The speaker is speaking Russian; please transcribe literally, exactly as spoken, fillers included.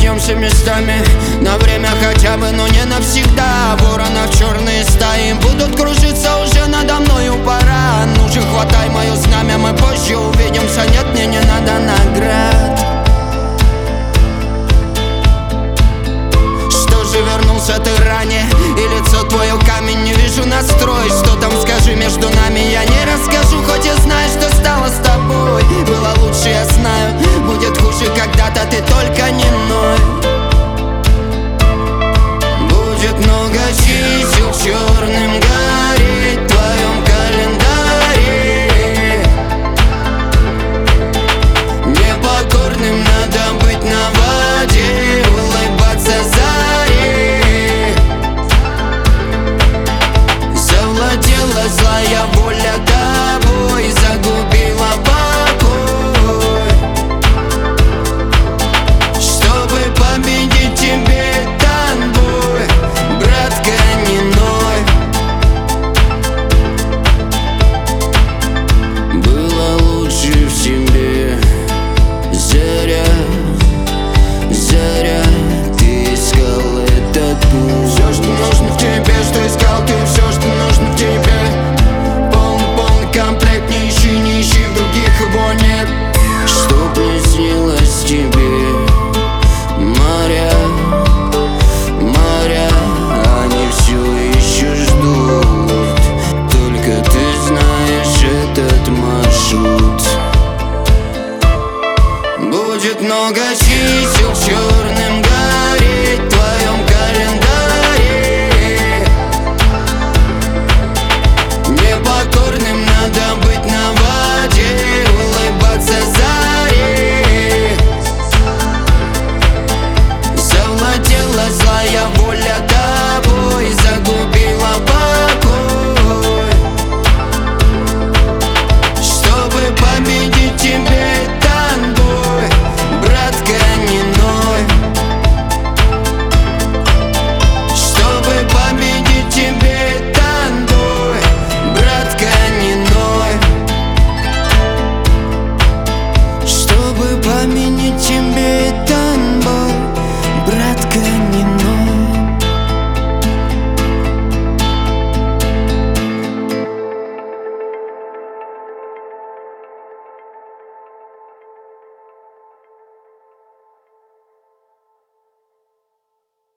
поменяемся местами на время хотя бы, но не навсегда. Воронов черные стаи будут кружиться уже надо мною, пора. Ну же, хватай мое знамя, мы позже увидимся. Нет, мне не надо наград. Что же, вернулся ты ранее, и лицо твое камень, не вижу настрой. Что там, скажи, между нами я не расскажу, хоть и знаю, что стало с тобой. Было лучше, я знаю, будет хуже когда-то, ты только не ной. Будет много чисел черным гореть в твоем календаре. Непокорным надо быть на воде, улыбаться заре. Завладела злая воля тобой, загубила покой. Чтобы победить тебе дан бой, братка, не ной. Было лучше в себе, заря, заря, ты искал этот путь. Все, что нужно в тебе, что искал ты, все, что нужно в тебе. Полный, полный комплект, не ищи, не ищи, в других его нет. Чтоб не снилось тебе моря, моря, они все еще ждут. Только ты знаешь этот маршрут. Будет много чисел черных